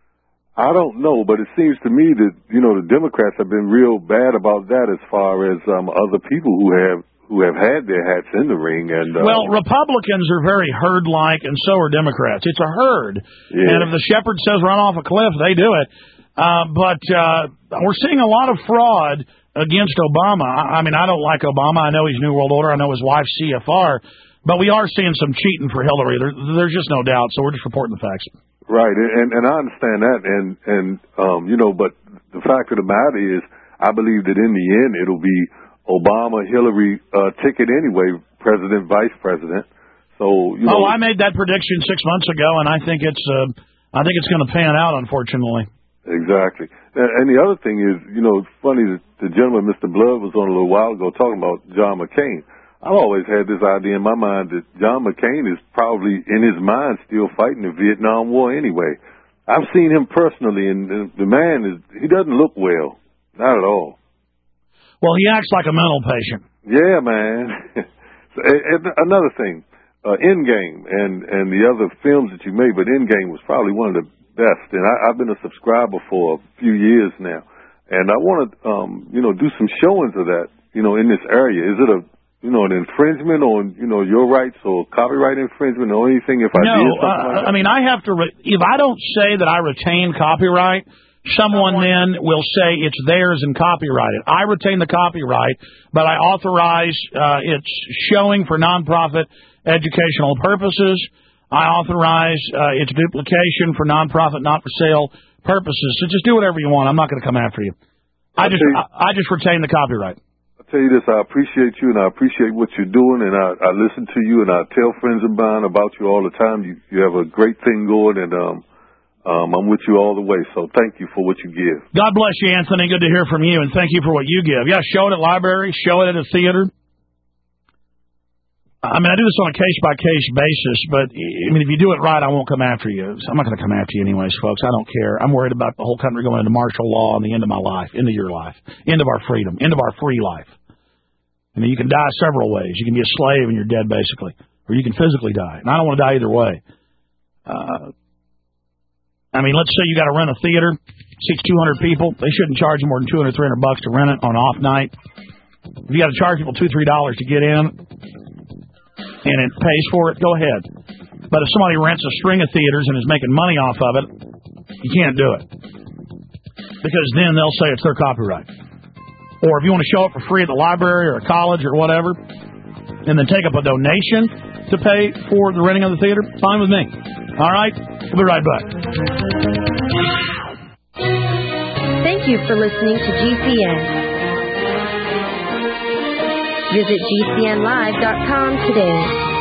I don't know, but it seems to me that, the Democrats have been real bad about that as far as other people who have had their hats in the ring. And well, Republicans are very herd-like, and so are Democrats. It's a herd. Yeah. And if the shepherd says run off a cliff, they do it. But we're seeing a lot of fraud against Obama. I mean, I don't like Obama. I know he's New World Order. I know his wife's CFR. But we are seeing some cheating for Hillary. There's just no doubt. So we're just reporting the facts. Right, and I understand that, and but the fact of the matter is, I believe that in the end it'll be Obama, Hillary ticket anyway, president, vice president. So I made that prediction 6 months ago, and I think it's going to pan out, unfortunately. Exactly, and the other thing is, it's funny that the gentleman, Mr. Blood, was on a little while ago talking about John McCain. I've always had this idea in my mind that John McCain is probably, in his mind, still fighting the Vietnam War anyway. I've seen him personally, and the man he doesn't look well. Not at all. Well, he acts like a mental patient. Yeah, man. And another thing, Endgame and the other films that you made, but Endgame was probably one of the best. And I've been a subscriber for a few years now. And I want to, do some showings of that, in this area. Is it an infringement on, your rights or copyright infringement or anything if I did something like that? I mean, I have to, if I don't say that I retain copyright, someone then will say it's theirs and copyrighted. I retain the copyright, but I authorize its showing for nonprofit educational purposes. I authorize its duplication for nonprofit, not for sale purposes. So just do whatever you want. I'm not going to come after you. I just retain the copyright. Tell you this, I appreciate you and I appreciate what you're doing, and I listen to you and I tell friends of mine about you all the time. You have a great thing going, and I'm with you all the way. So thank you for what you give. God bless you, Anthony. Good to hear from you, and thank you for what you give. Yeah, show it at libraries, show it at a theater. I mean, I do this on a case-by-case basis, but I mean, if you do it right, I won't come after you. So I'm not going to come after you anyways, folks. I don't care. I'm worried about the whole country going into martial law and the end of my life, end of your life, end of our freedom, end of our free life. I mean, you can die several ways. You can be a slave and you're dead, basically. Or you can physically die. And I don't want to die either way. I mean, let's say you got to rent a theater, seats 200 people. They shouldn't charge you more than $200 or $300 to rent it on an off night. If you got to charge people $2-3 to get in and it pays for it, go ahead. But if somebody rents a string of theaters and is making money off of it, you can't do it. Because then they'll say it's their copyright. Or if you want to show up for free at the library or a college or whatever, and then take up a donation to pay for the renting of the theater, fine with me. All right? We'll be right back. Thank you for listening to GCN. Visit GCNlive.com today.